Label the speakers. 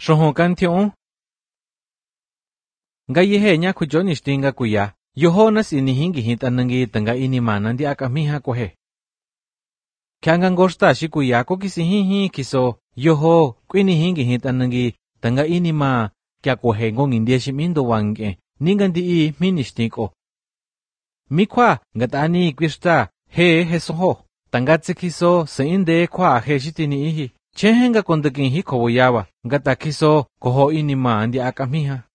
Speaker 1: Xoho kan thiong. Ngayehe nya kujo nishtinga kuya. Yohonas inihingi hitanangi tanga inimanan di akamiha kohe. Kyangan gosta shikuya ko kisihihi kiso. Yoho kwinihingi hitanangi tanga inima kya kohe ngong india shimindo wange. Ningandi I ministiko. Mikwa ngatani kwista he soho. Tangatsi kiso sa inde kwa he shitini ihi. Chehenga kondakin hi kowoyawa. Ngata kiso koho inima andi akamiha.